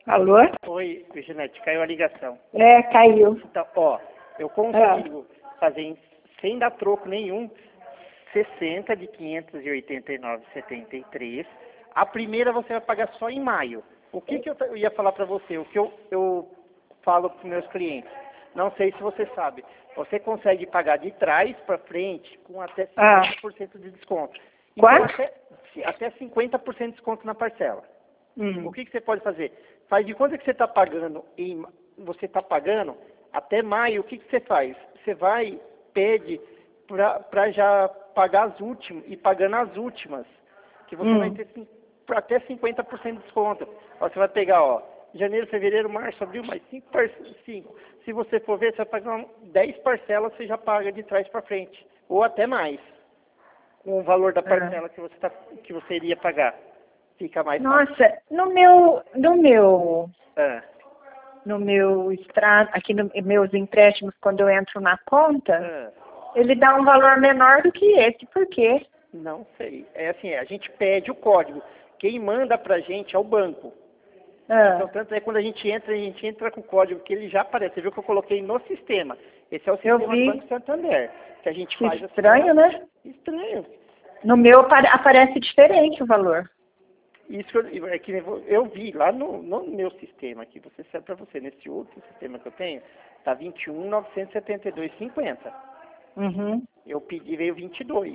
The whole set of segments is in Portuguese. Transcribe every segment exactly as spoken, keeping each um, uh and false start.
Alô? Oi, Janete, caiu a ligação. É, caiu. Então, ó, eu consigo é. fazer em, sem dar troco nenhum, sessenta de quinhentos e oitenta e nove e setenta e três. A primeira você vai pagar só em maio. O que, que eu, eu ia falar para você? O que eu, eu falo para os meus clientes? Não sei se você sabe. Você consegue pagar de trás para frente com até cinquenta por cento de desconto. Então, Quanto? até, até cinquenta por cento de desconto na parcela. Hum. O que, que você pode fazer? Faz de quanto que você está pagando em, você está pagando até maio, o que, que você faz? Você vai, pede para já pagar as últimas, e pagando as últimas, que você hum. vai ter até cinquenta por cento de desconto. Ó, você vai pegar, ó, janeiro, fevereiro, março, abril, mais cinco, cinco. Se você for ver, você vai pagar dez parcelas, você já paga de trás para frente. Ou até mais. Com o valor da parcela é. que, você tá, que você iria pagar. Fica mais Nossa, fácil. no meu, no meu, é. no meu extrato, aqui nos meus empréstimos, quando eu entro na conta, é. ele dá um valor menor do que esse. Por quê? Não sei. É assim, a gente pede o código. Quem manda pra gente é o banco. É. Então, tanto é quando a gente entra, a gente entra com o código que ele já aparece. Você viu que eu coloquei no sistema. Esse é o sistema do Banco Santander. Que a gente faz estranho, assim, né? Estranho. No meu aparece diferente o valor. Isso é que eu vi lá no, no meu sistema aqui, você sabe para você, nesse outro sistema que eu tenho, tá vinte e um mil novecentos e setenta e dois reais e cinquenta. Uhum. Eu pedi, veio vinte e dois.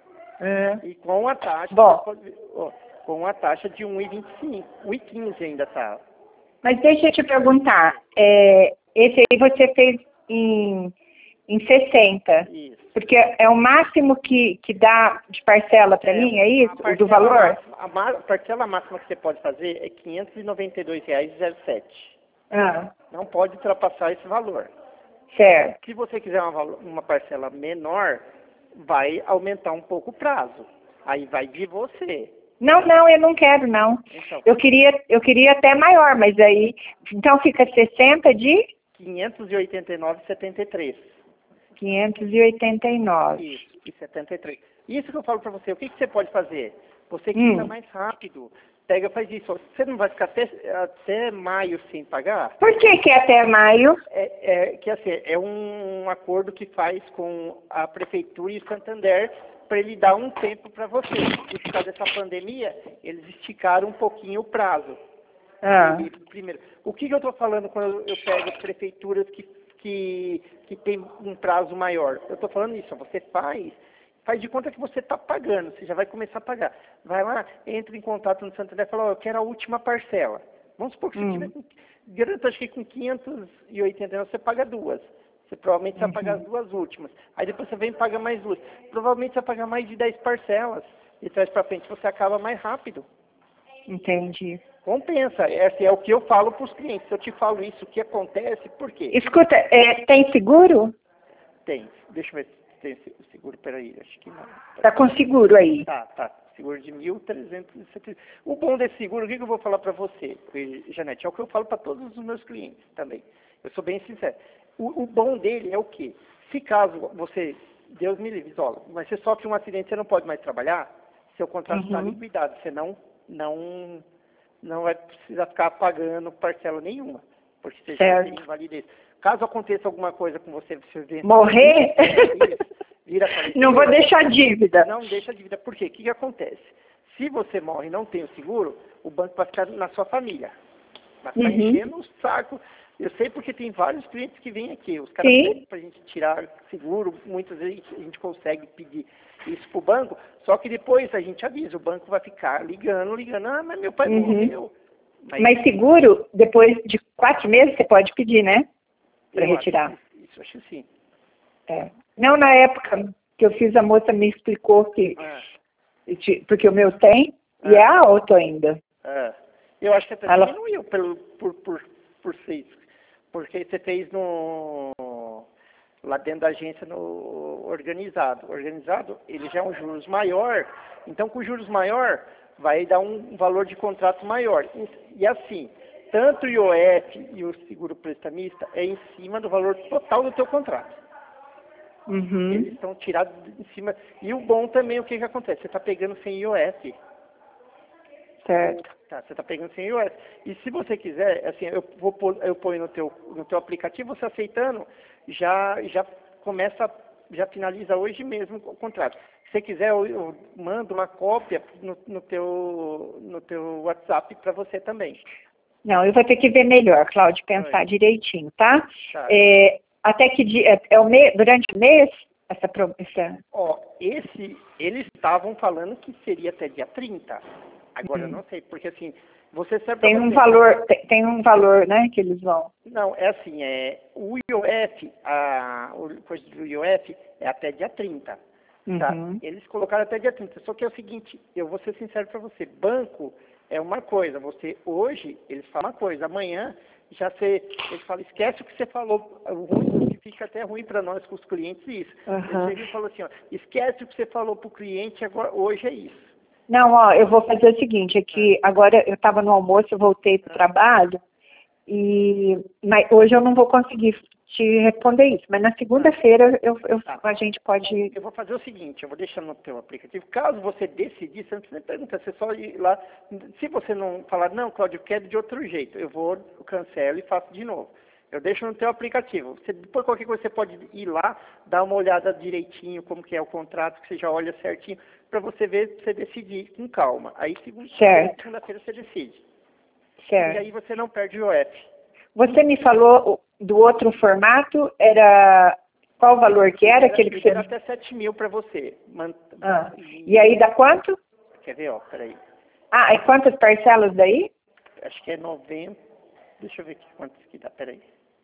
É. E com a taxa, Bom, pode, ó, com a taxa de um vírgula vinte e cinco, um vírgula quinze ainda tá. Mas deixa eu te perguntar, é, esse aí você fez em, em sessenta. Isso. Porque é o máximo que, que dá de parcela para é, mim, é isso? O do valor? Máxima, a, a parcela máxima que você pode fazer é quinhentos e noventa e dois reais e sete. Ah. Não pode ultrapassar esse valor. Certo. Se você quiser uma, uma parcela menor, vai aumentar um pouco o prazo. Aí vai de você. Não, não, eu não quero, não. Então, eu queria, eu queria até maior, mas aí... Então fica sessenta de... quinhentos e oitenta e nove reais e setenta e três. quinhentos e oitenta e nove. Isso, e setenta e três. Isso que eu falo para você, o que, que você pode fazer? Você que hum. fica mais rápido, pega, faz isso. Você não vai ficar até, até maio sem pagar? Por que que é até maio? É, é que assim, é um acordo que faz com a Prefeitura e o Santander para ele dar um tempo para você. E por causa dessa pandemia, eles esticaram um pouquinho o prazo. Ah. E, primeiro, o que, que eu estou falando quando eu pego as prefeituras que Que, que tem um prazo maior? Eu estou falando isso, você faz, faz de conta que você está pagando, você já vai começar a pagar. Vai lá, entra em contato no Santander e fala, oh, eu quero a última parcela. Vamos supor que hum. você tiver com, garanto, acho que com quinhentos e oitenta reais você paga duas. Você provavelmente vai uhum. pagar as duas últimas. Aí depois você vem e paga mais duas. Provavelmente você vai pagar mais de dez parcelas. E traz para frente, você acaba mais rápido. Entendi. Compensa. Esse é o que eu falo para os clientes. Se eu te falo isso, o que acontece, por quê? Escuta, é, tem seguro? Tem. Deixa eu ver se tem seguro. Peraí, acho que não. Tá com seguro aí? Tá, tá. Seguro de mil trezentos e setenta. O bom desse seguro, o que, que eu vou falar para você, Janete? É o que eu falo para todos os meus clientes também. Eu sou bem sincero. O, o bom dele é o quê? Se caso você, Deus me livre, isola, mas você sofre um acidente, você não pode mais trabalhar, seu contrato está uhum. liquidado. Você não, não, não vai precisar ficar pagando parcela nenhuma, porque você já tem invalidez. Caso aconteça alguma coisa com você, você vê... Morrer? Vira não vou deixar dívida. Não deixa dívida. Por quê? O que, que acontece? Se você morre e não tem o seguro, o banco vai ficar na sua família. Vai ficar uhum. enchendo o saco. Eu sei porque tem vários clientes que vêm aqui. Os caras pedem para a gente tirar seguro. Muitas vezes a gente consegue pedir isso para o banco. Só que depois a gente avisa. O banco vai ficar ligando, ligando. Ah, mas meu pai uhum. morreu. Mas, mas seguro, depois de quatro meses, você pode pedir, né? Para retirar. Acho, isso, acho que sim. É. Não, na época que eu fiz, a moça me explicou que... É. Porque o meu tem, é. e é alto ainda. É. Eu acho que até Ela... diminuiu pelo, por, por, por seis. Porque você fez no... lá dentro da agência no organizado. Organizado, ele já é um juros maior. Então, com juros maior, vai dar um valor de contrato maior. E, e assim... Tanto o I O F e o seguro prestamista é em cima do valor total do teu contrato. Uhum. Eles estão tirados em cima. E o bom também, o que, que acontece? Você está pegando sem I O F. Certo. Tá, você está pegando cem U S. E se você quiser, assim, eu vou pôr, eu ponho no teu, no teu aplicativo, você aceitando, já, já começa, já finaliza hoje mesmo o contrato. Se você quiser, eu, eu mando uma cópia no, no, teu, no teu WhatsApp para você também. Não, eu vou ter que ver melhor, Cláudio, pensar Oi. direitinho, tá? Tá. É, até que dia, é, é o me, durante o mês, essa, pro- essa... Ó, esse, eles estavam falando que seria até dia trinta. Agora eu Hum. não sei, porque assim, você serve Tem para um você. valor, tem, tem um valor, né, que eles vão. Não, é assim, é, o I O F, a o coisa do I O F é até dia trinta. Tá? Uhum. Eles colocaram até dia trinta. Só que é o seguinte, eu vou ser sincero para você, banco é uma coisa, você hoje, eles falam uma coisa, amanhã já você, eles falam, esquece o que você falou, o ruim, o que fica até ruim para nós, com os clientes, isso. Eles Uhum. chegam e falam assim, ó, esquece o que você falou para o cliente, agora, hoje é isso. Não, ó, eu vou fazer o seguinte, é que agora eu estava no almoço, eu voltei para o trabalho, e mas hoje eu não vou conseguir te responder isso, mas na segunda-feira eu, eu, Tá. a gente pode... Eu vou fazer o seguinte, eu vou deixar no teu aplicativo, caso você decidir, você não precisa nem perguntar, você só ir lá, se você não falar, não, Cláudio, eu quero de outro jeito, eu vou, eu cancelo e faço de novo. Eu deixo no teu aplicativo. Você, por qualquer coisa, você pode ir lá, dar uma olhada direitinho, como que é o contrato, que você já olha certinho, para você ver, pra você decidir com calma. Aí, segunda- Certo. segunda-feira, você decide. E Certo. aí você não perde o I O F. Você me falou do outro formato, era... Qual o valor que era? Libera, Aquele que libera você... até sete mil para você. Man- Ah. E aí dá quanto? Quer ver, ó, peraí. Ah, e quantas parcelas daí? Acho que é noventa. Deixa eu ver aqui quantos que dá, peraí.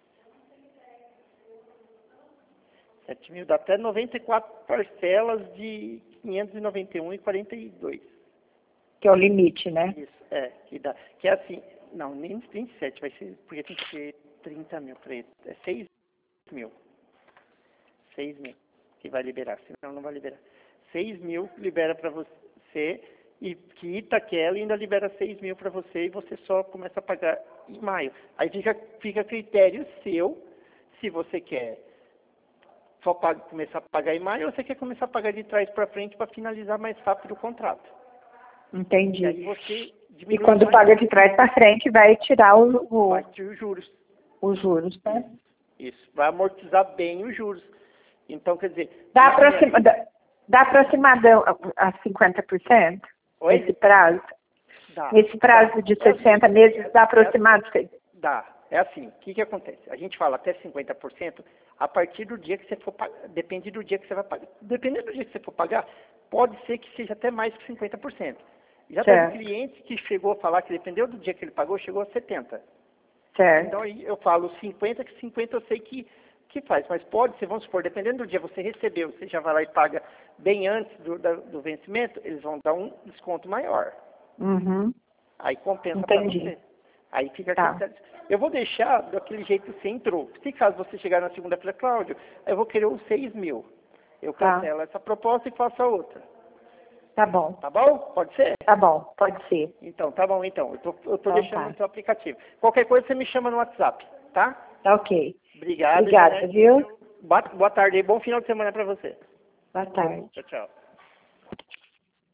sete mil dá até noventa e quatro parcelas de quinhentos e noventa e um e quarenta e dois. Que é o limite, né? Isso, é, que dá. Que é assim, não, nem vinte e sete, vai ser, porque tem que ser trinta mil para ele. É seis mil. seis mil que vai liberar, senão não vai liberar. seis mil libera para você e quita aquela e ainda libera seis mil para você e você só começa a pagar em maio. Aí fica, fica a critério seu se você quer só paga, começar a pagar em maio ou você quer começar a pagar de trás para frente para finalizar mais rápido o contrato. Entendi. E aí você E diminui quando mais paga de trás para frente, vai tirar o, o, vai ter os juros. os juros, né? Isso, vai amortizar bem os juros. Então, quer dizer... Dá, na aproxima, minha- dá, dá aproximadão a, a cinquenta por cento? Oi? Esse prazo? Dá. Nesse prazo de É assim, sessenta meses, é- dá é aproximado? Dá. É assim, o que, que acontece? A gente fala até cinquenta por cento a partir do dia que você for pagar. Depende do dia que você vai pagar. Dependendo do dia que você for pagar, pode ser que seja até mais que cinquenta por cento. Já Certo. teve cliente que chegou a falar que dependeu do dia que ele pagou, chegou a setenta por cento. Certo. Então aí eu falo cinquenta, que cinquenta eu sei que, que faz. Mas pode ser, vamos supor, dependendo do dia que você recebeu, você já vai lá e paga bem antes do, da- do vencimento, eles vão dar um desconto maior. Uhum. Aí compensa para Entendi. você. Aí fica Tá. aquele... Eu vou deixar daquele jeito que você entrou. Se caso você chegar na segunda-feira, Cláudio, eu vou querer os seis mil. Eu Tá. cancelo essa proposta e faço a outra. Tá bom. Tá bom? Pode ser? Tá bom, pode ser. Então, tá bom então. Eu tô, eu tô Então deixando tá. no seu aplicativo. Qualquer coisa você me chama no WhatsApp, tá? Tá ok. Obrigado. Obrigada, Janete. viu? Boa, boa tarde e bom final de semana para você. Boa tarde. Tchau, tchau.